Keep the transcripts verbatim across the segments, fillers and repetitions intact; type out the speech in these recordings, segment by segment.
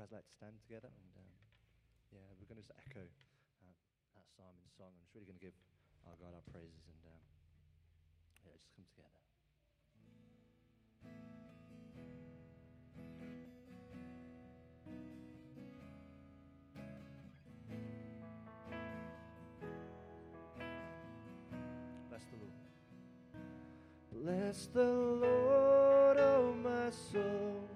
guys like to stand together? And um, yeah, we're going to just echo uh, that Simon's song. I'm just really going to give our God our praises and um, yeah, just come together. Bless the Lord. Bless the Lord, oh my soul,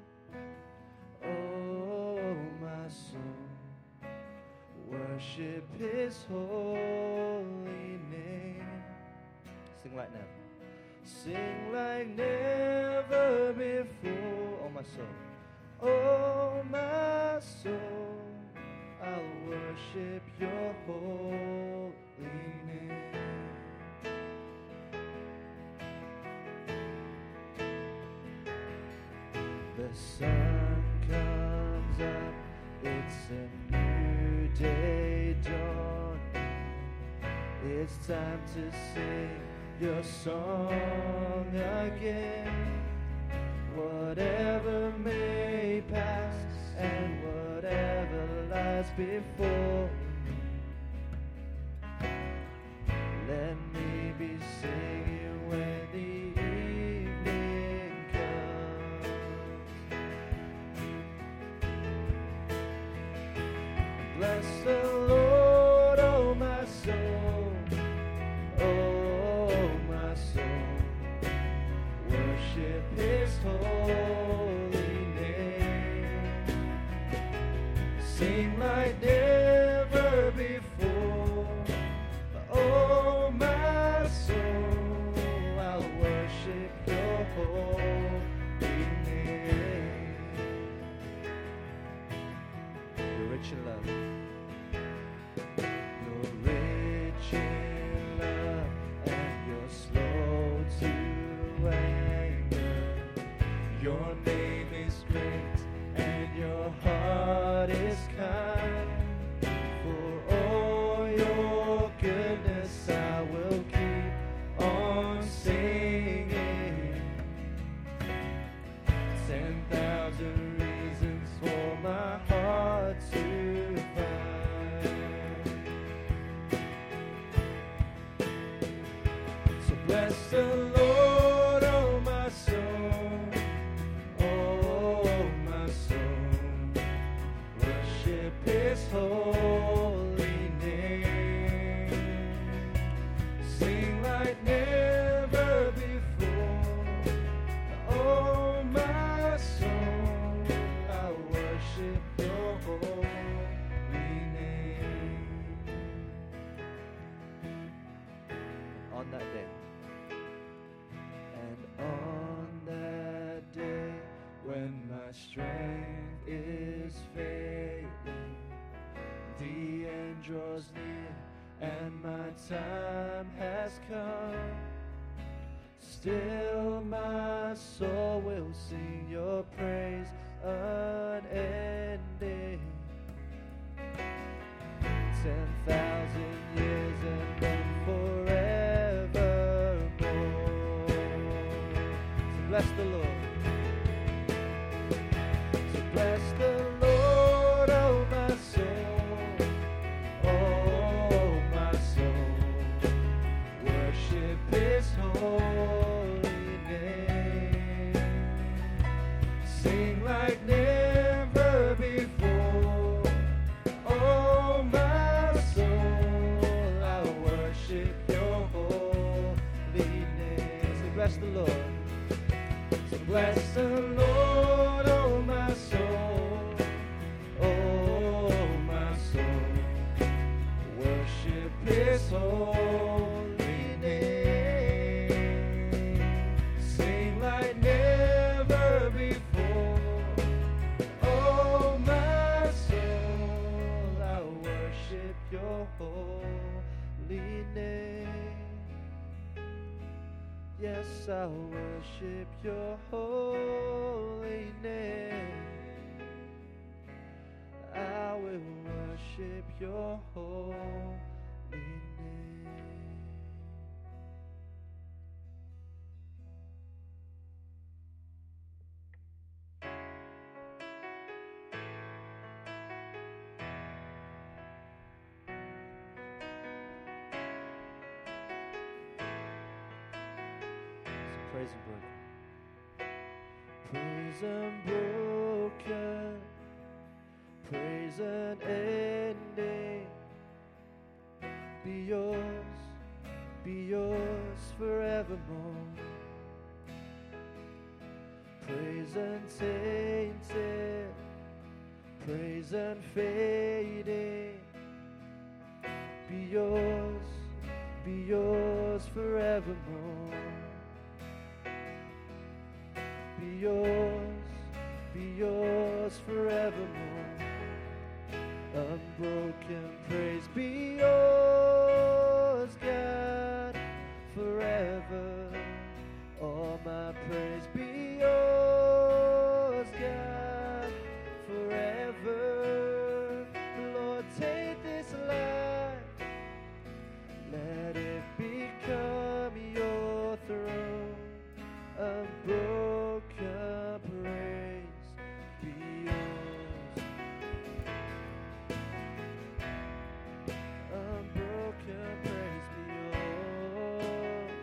oh my soul. Worship His holy name. Sing like never. Sing like never before. Oh my soul, oh my soul, I'll worship Your holy name. The sun comes up, it's a new day dawning. It's time to sing Your song again. Whatever may pass and whatever lies before me, let me be singing when the evening comes. Bless the Lord, oh my soul, oh my soul. Worship His holy name. Sing like never before. Oh my soul, I'll worship Your holy name. You're rich in love. You're rich in love, and You're slow to anger. Your name is great, and Your heart is kind. For all Your goodness I will keep on singing. Ten thousand reasons for my heart to find. So bless the Lord, oh my soul, oh my soul. Worship His holy name. Sing like never before. Oh my soul, I worship Your holy name. On that day, and on that day when my strength is failing, the end draws near and my time has come, still my soul will sing Your praise unending. Ten thousand years and then forevermore. So bless the Lord. So bless the Lord, oh my soul, oh my soul. Worship His holy name. Sing like never before. Oh my soul, I worship Your holy name. So bless the Lord. So bless the Lord, oh my soul, oh my soul. Worship His holy name. Sing like never before. Oh my soul, I worship Your holy name. Yes, I worship Your holy name. I will worship Your holy name. praise unbroken. Praise unbroken. Praise unending. Be yours, be yours forevermore. Praise untainted, praise unfading. Be yours, be yours forevermore. Be yours, be yours forevermore. Unbroken praise be yours, God, forever. All my praise be yours, God, forever. Lord, take this life, let it become your throne. Unbroken praise be yours. Unbroken praise be yours.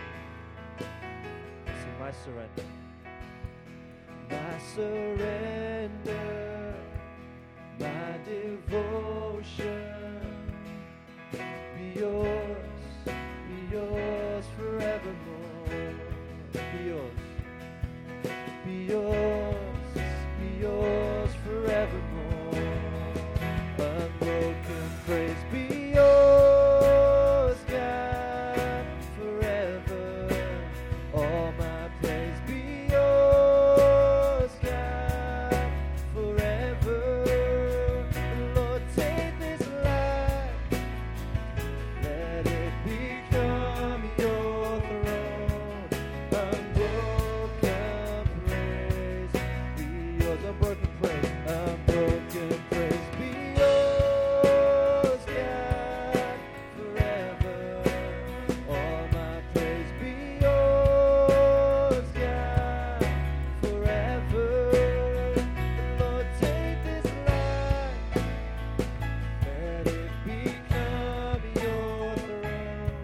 Sing my surrender. My surrender, my devotion, be yours, be yours forevermore. Be yours, be yours, be yours forevermore. Unbroken praise be yours, God, forever. All my praise be yours, God, forever. Lord, take this life, let it become your throne. Unbroken praise be yours. Unbroken praise, unbroken praise be yours, God, forever. All my praise be yours, God, forever. Lord, take this life, let it become your throne.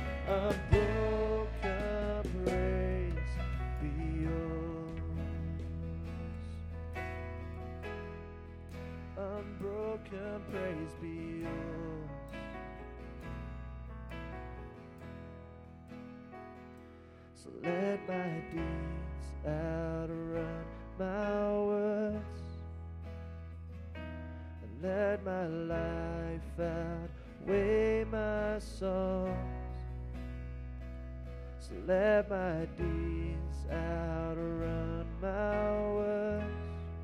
Unbroken praise be yours. Unbroken praise be yours. So let my deeds outrun my words, and let my life outweigh my songs. So let my deeds outrun my words,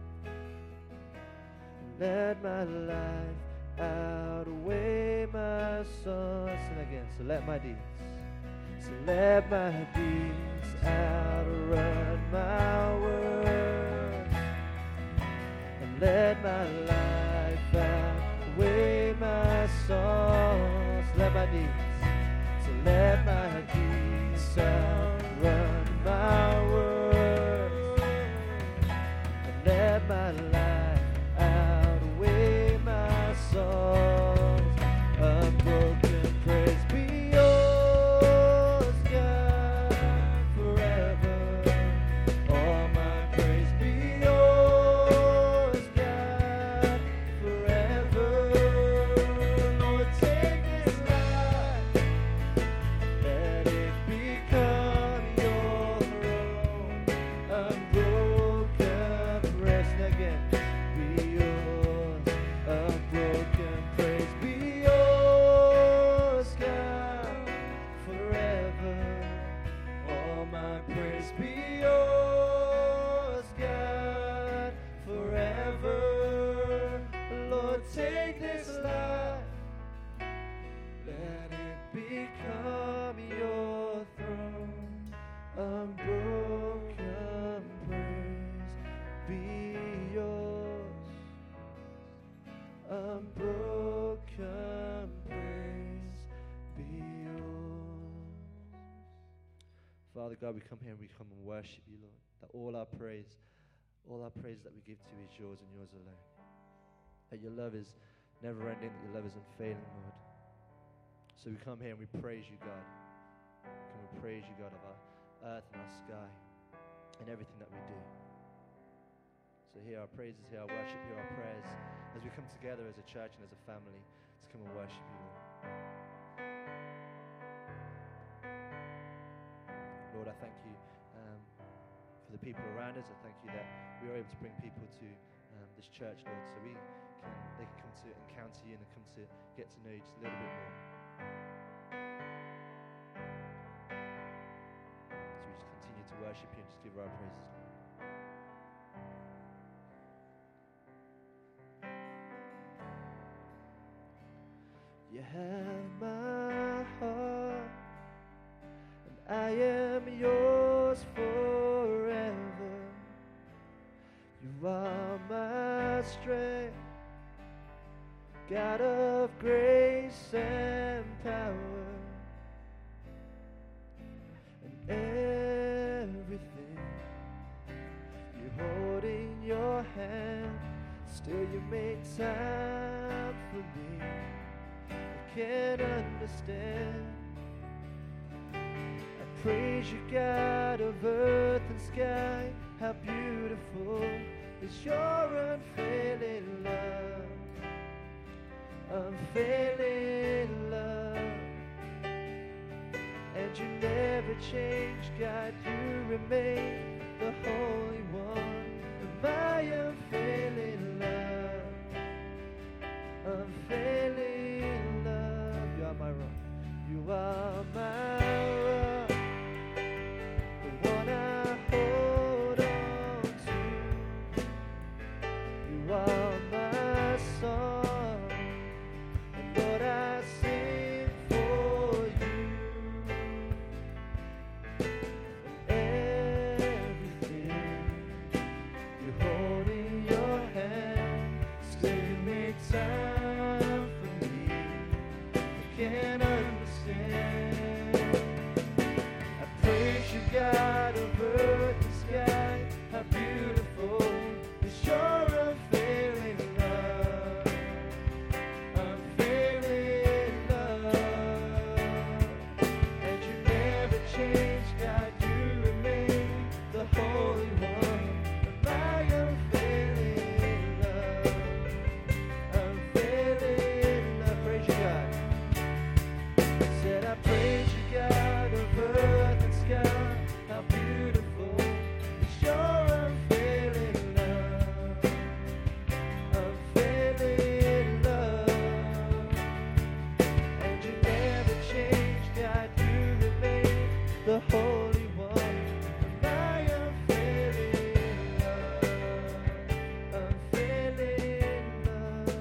and let my life outweigh my songs. And again, so let my deeds, so let my deeds outrun my words, and let my life outweigh my songs. Let my deeds, so let my deeds outrun my words, and let my life outweigh my songs. Unbroken praise be yours, God, forever. All my praise be yours, God, forever. Lord, take this life, let it become your throne. Unbroken praise, and again, be yours. Unbroken praise be yours, God, forever. All my praise be yours, God, forever. Lord, take this life, let it become your throne. Unbroken praise be yours. Unbroken praise be yours. Father God, we come here and we come and worship you, Lord. That all our praise, all our praise that we give to you is yours and yours alone. That your love is never ending, that your love is unfailing, Lord. So we come here and we praise you, God. Can we praise you, God, of our, earth and our sky, in everything that we do. So hear our praises, hear our worship, hear our prayers as we come together as a church and as a family to come and worship you, Lord. Lord, I thank you um, for the people around us. I thank you that we are able to bring people to um, this church, Lord, so we can they can come to encounter you and come to get to know you just a little bit more. So we just continue to worship you and just give her our praises, Lord. You have my heart, and I am yours forever. You are my strength, God of grace and power, and everything you hold in your hand, still you make time for me. Can't understand. I praise you, God of earth and sky. How beautiful is your unfailing love, unfailing love. And you never change, God, you remain the Holy One of my unfailing love, unfailing love. You are my rock, you are my rock, the one I hold on to. You are my song, and Lord, I sing for you. And everything you hold in your hand, still you make time for me. I can't understand. I praise you, God of earth and sky. How beautiful is your unfailing love, unfailing love. And you never change, God, you remain the Holy One of my unfailing love, unfailing love. Praise you, God. Said I praise you, God of earth and sky. How beautiful is your unfailing love, unfailing love. And you never change, God, you remain the Holy One of my unfailing love, unfailing love,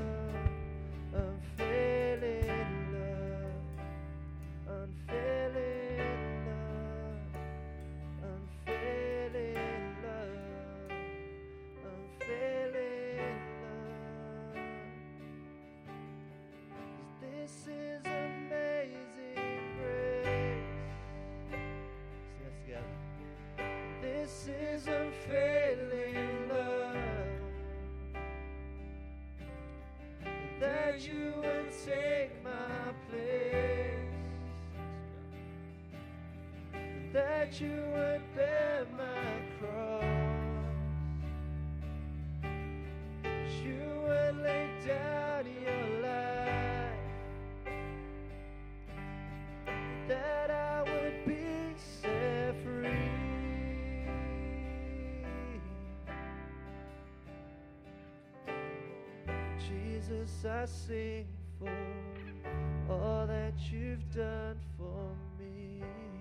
unfailing love, unfailing love, unfailing love, unfailing love. This is amazing grace. Sing that together. This is unfailing love, that you would take my place, that you would bear my cross, you would lay down your life, that I would be set free. Jesus, I sing for all that you've done for me.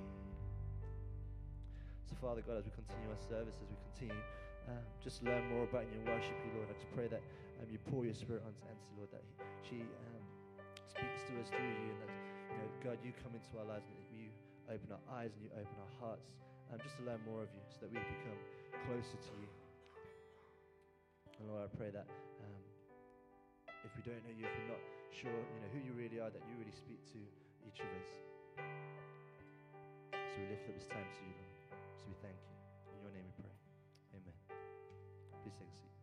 So Father God, as we continue our service, as we continue um, just to learn more about you and worship you, Lord, I just pray that um, you pour your Spirit onto Nancy, Lord, that he, she um, speaks to us through you, and that, you know, God, you come into our lives, and that you open our eyes and you open our hearts, um, just to learn more of you, so that we become closer to you. And Lord, I pray that um, if we don't know you, if we're not sure, you know, who you really are, that you really speak to each of us. So we lift up this time to you, Lord. So we thank you. In your name we pray. Amen. Please take a seat.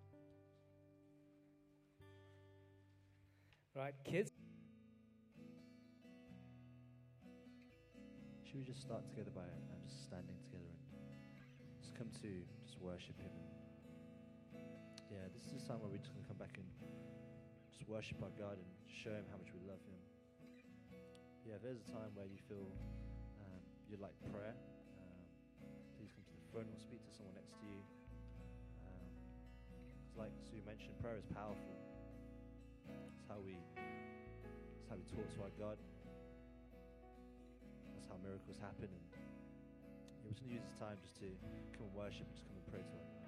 Right, kids. should we just start together by uh, just standing together and just come to just worship Him? Yeah, this is a time where we're just going to come back and just worship our God and show Him how much we love Him. Yeah, if there's a time where you feel um, you'd like prayer, um, please come to the front or speak to someone next to you. Um, it's like Sue mentioned, prayer is powerful. It's how we, it's how we talk to our God. That's how miracles happen. And yeah, we're just going to use this time just to come and worship and just come and pray to our God.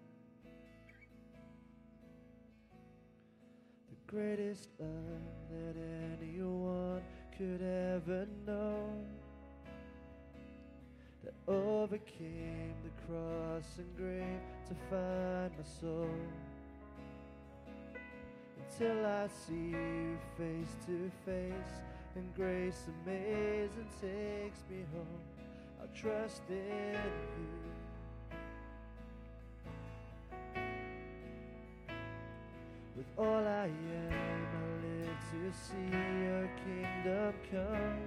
The greatest love that anyone could ever know, that overcame the cross and grave to find my soul. Until I see you face to face, and grace amazing takes me home, I'll trust in you. With all I am, I live to see your kingdom come.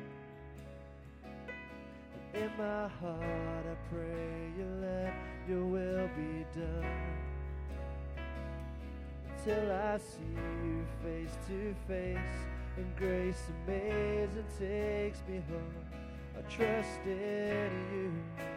And in my heart I pray you let your will be done. Till I see you face to face, and grace amazing takes me home, I trust in you.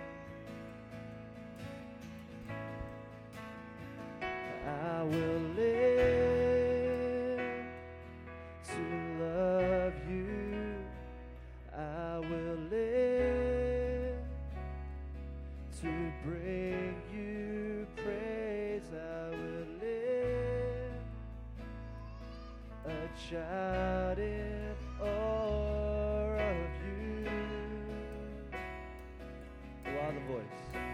I will live to love you. I will live to bring you praise. I will live a child in awe of you. You are the voice.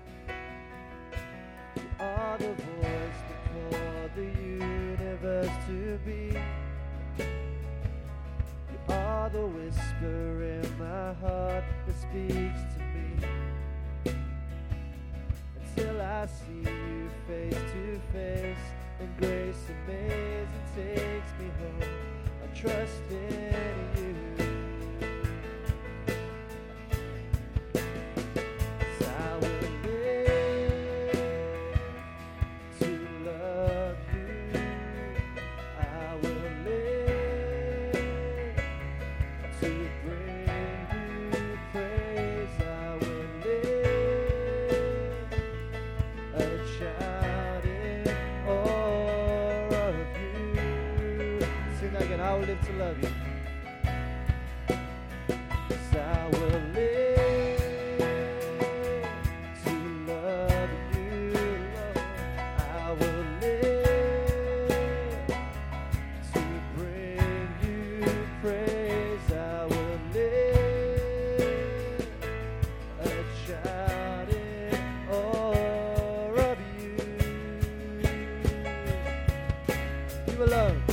You are the voice that called the universe to be. You are the whisper in my heart that speaks to me. Until I see you face to face, and grace amazing takes me home, I trust in you. I will live to love you. Yes, I will live to love you, Lord. I will live to bring you praise. I will live a child in awe of you. You alone.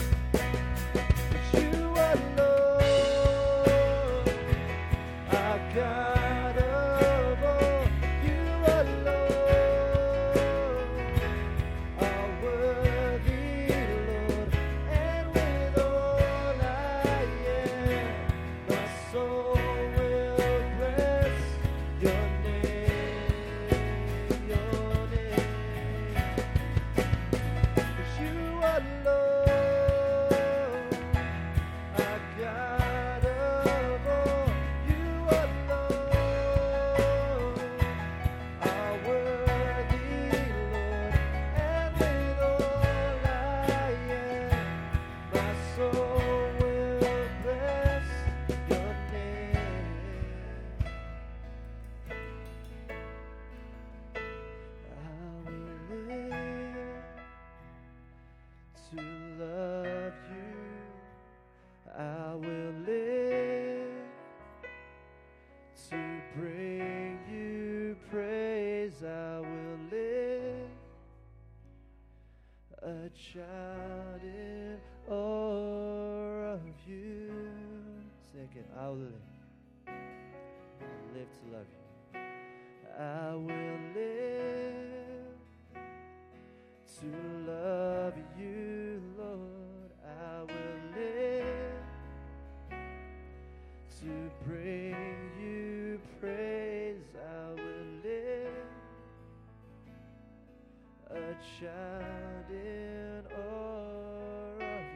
A child in awe of you. Say again, I will live. I will live to love you. I will live to love you, Lord. I will live to bring you shout in awe of you.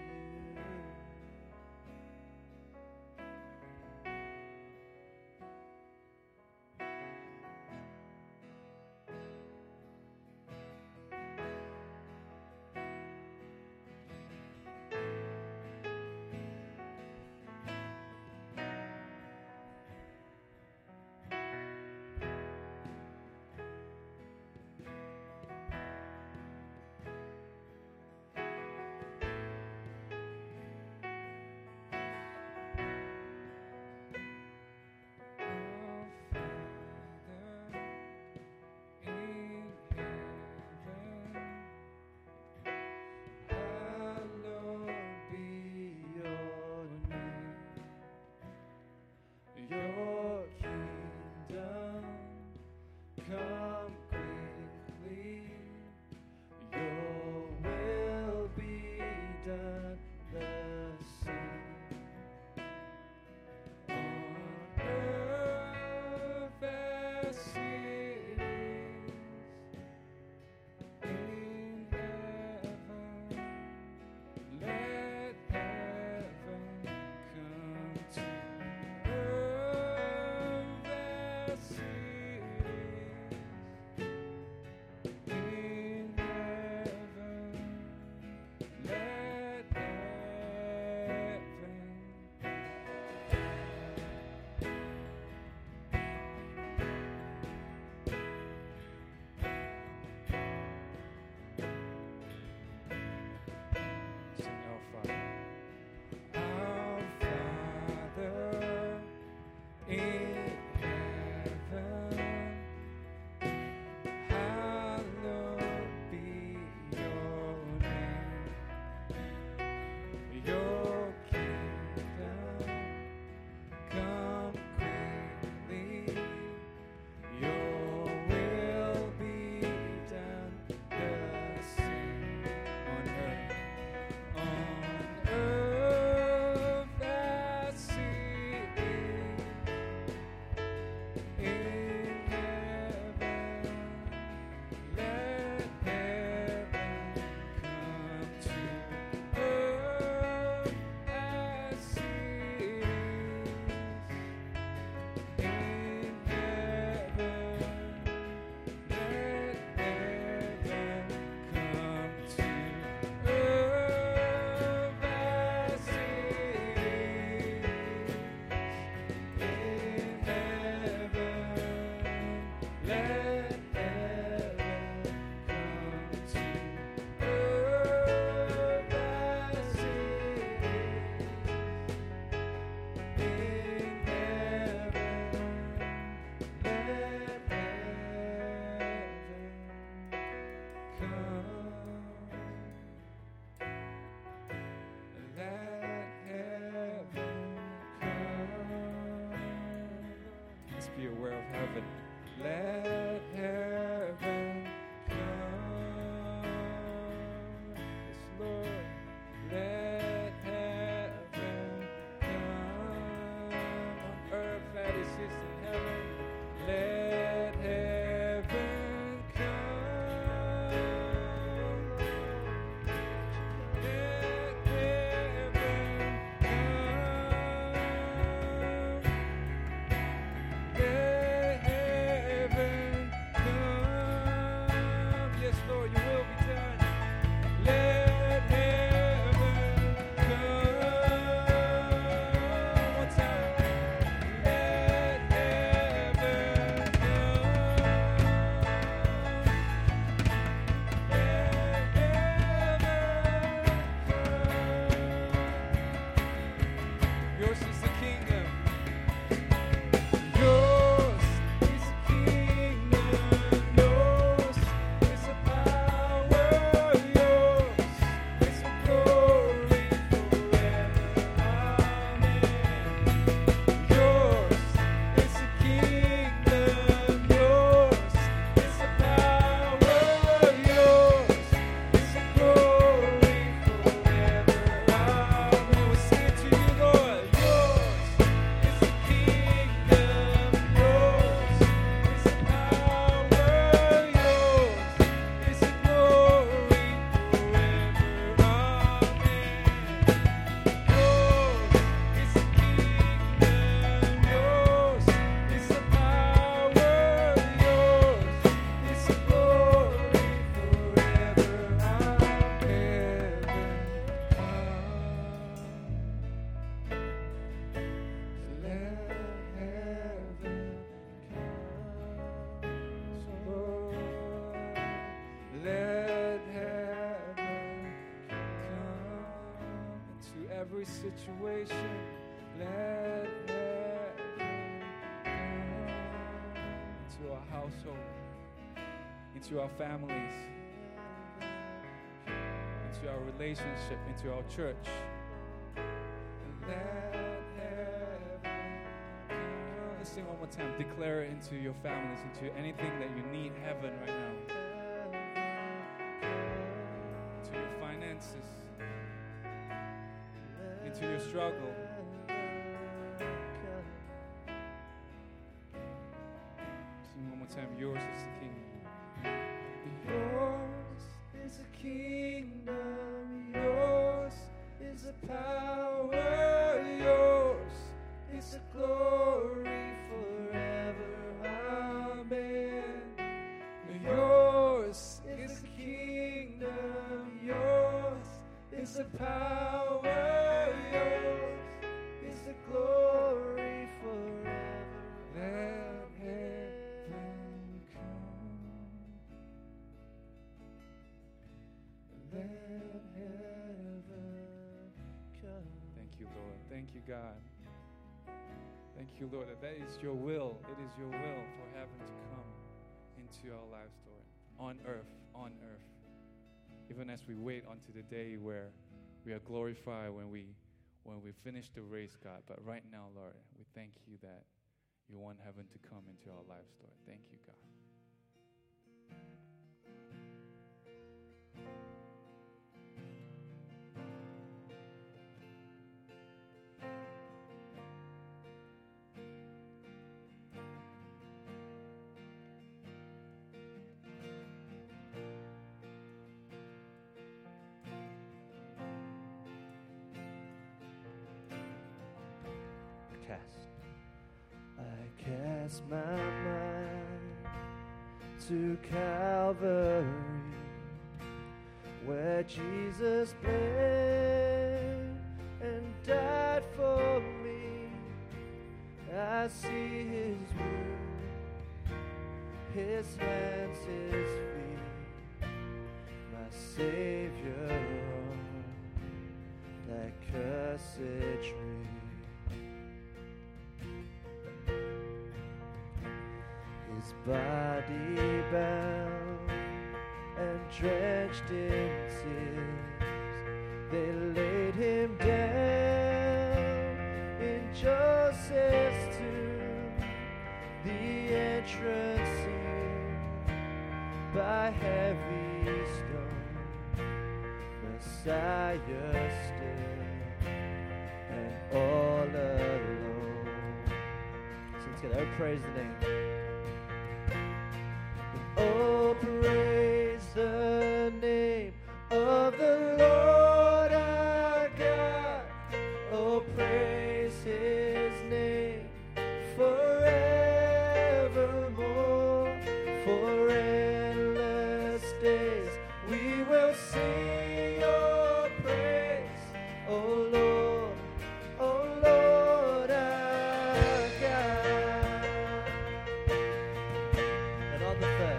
Be aware of heaven. Let heaven come. Yes, Lord. Let heaven come on earth as it is in heaven. Let heaven come. Let heaven come. Let heaven every situation. Let heaven come into our household, into our families, into our relationship, into our church. Let heaven come. Let's sing one more time. Declare it into your families, into anything that you need heaven right now. Into your finances, into your struggle. Sing one more time. Yours is the kingdom. Yours is the kingdom. Yours is the power. Yours is the glory forever. Amen. Yours is the kingdom. Yours is the power. Yours is the glory forever. Let heaven come. Let heaven come. Thank you, Lord. Thank you, God. Thank you, Lord, that that is your will. It is your will for heaven to come into our lives, Lord, on earth, on earth. Even as we wait unto the day where we are glorified when we when we finish the race, God. But right now, Lord, we thank you that you want heaven to come into our lives, Lord. Thank you, God. Cast. I cast my mind to Calvary, where Jesus bled and died for me. I see His wound, His hands, His feet, my Savior on that cursed tree. His body bound and drenched in tears, they laid Him down in Joseph's tomb, the entrance sealed by heavy stone. Messiah stood and all alone. Sing together, oh, praise the name. Oh, praise the name of the Lord our God. Oh, praise His name forevermore. For endless days we will sing your praise. Oh, Lord, oh, Lord our God. And on the third,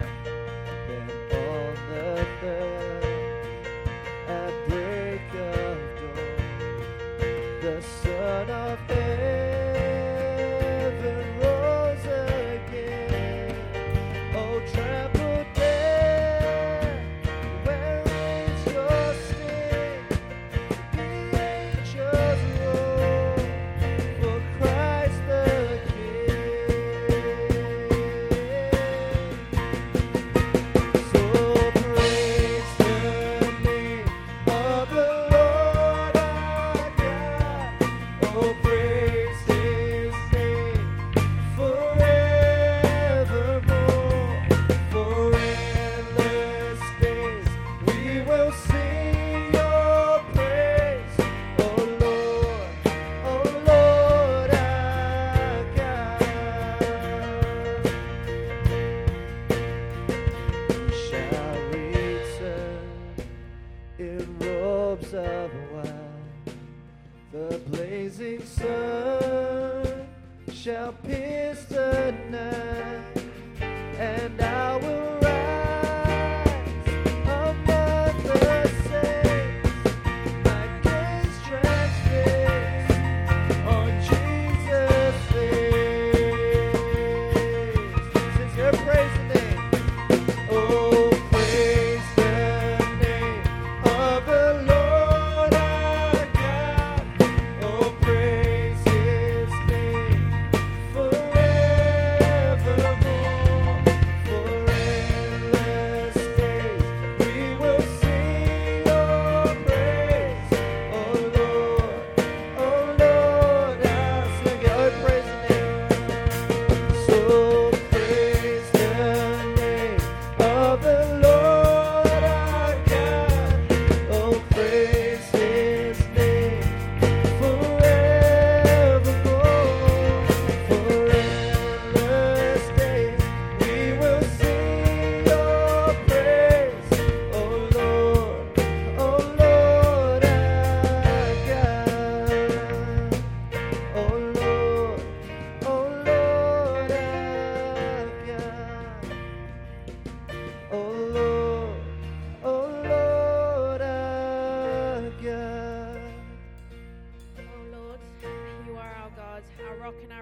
at break of dawn, the Son of Heaven rose again. Oh, trample death, where is your sting? The angels roar for Christ the King. So praise the name of the Lord our God. Oh, praise His name forevermore. For endless days we will sing your praise. Oh, Lord, oh, Lord our God. Shall return in robes of white, the blazing sun shall pierce the night, and I will rise among the saints, my gaze transfixed.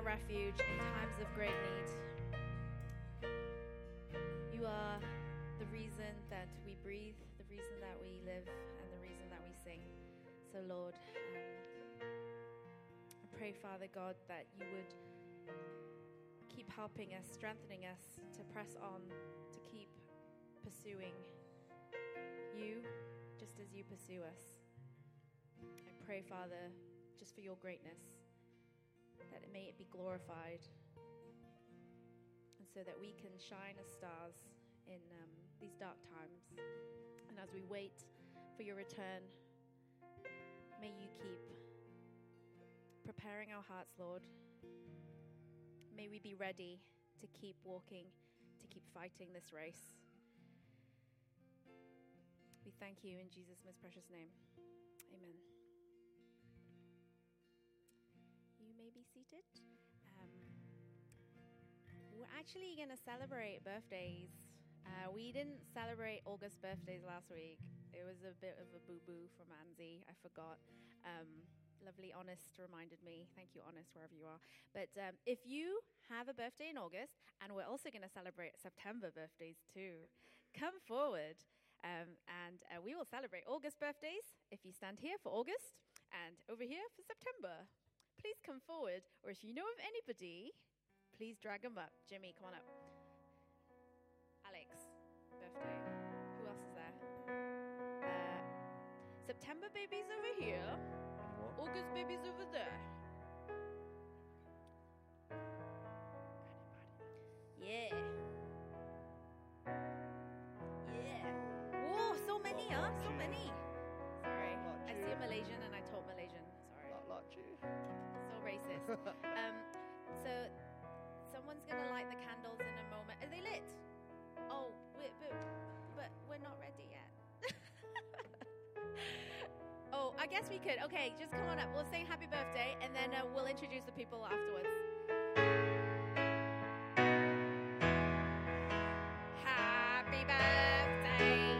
our refuge in times of great need. You are the reason that we breathe, the reason that we live, and the reason that we sing. So, Lord, um, I pray, Father God, that you would keep helping us, strengthening us to press on, to keep pursuing you just as you pursue us. I pray, Father, just for your greatness, that it may it be glorified, and so that we can shine as stars in um, these dark times. And as we wait for your return, may you keep preparing our hearts, Lord. May we be ready to keep walking, to keep fighting this race. We thank you in Jesus' most precious name. Amen. You may be seated. Um, we're actually going to celebrate birthdays. Uh, we didn't celebrate August birthdays last week. It was a bit of a boo-boo from Anzi. I forgot. Um, lovely Honest reminded me. Thank you, Honest, wherever you are. But um, if you have a birthday in August, and we're also going to celebrate September birthdays too, come forward. Um, and uh, we will celebrate August birthdays if you stand here for August and over here for September. Please come forward, or if you know of anybody, please drag them up. Jimmy, come on up. Alex, birthday. Who else is there? Uh, September baby's over here. Anyone? August baby's over there. Yeah. Yeah. Whoa, so many, huh? So many. Sorry. I see a Malaysian and I told Malaysian. Sorry. Not like you. So racist. um, so someone's gonna light the candles in a moment. Are they lit? Oh, but but, but we're not ready yet. Oh, I guess we could. Okay, just come on up. We'll sing happy birthday, and then uh, we'll introduce the people afterwards. Happy birthday.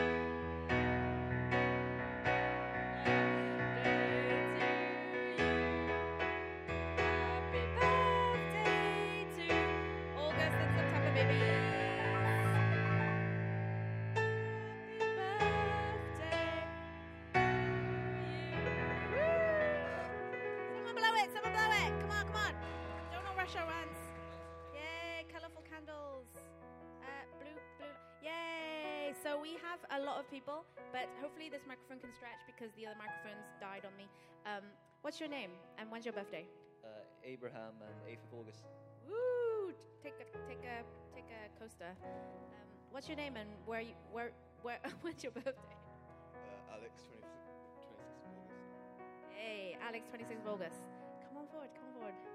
Show hands. Yay, colorful candles. Uh, blue, blue. Yay. So we have a lot of people, but hopefully this microphone can stretch because the other microphones died on me. Um, what's your name and when's your birthday? Uh, Abraham and eighth of August. Woo! Take a take a take a coaster. Um, what's your name and where you where where when's your birthday? Uh, Alex, twenty-sixth of August. Hey, Alex, twenty-sixth of August. Come on forward. Come on forward.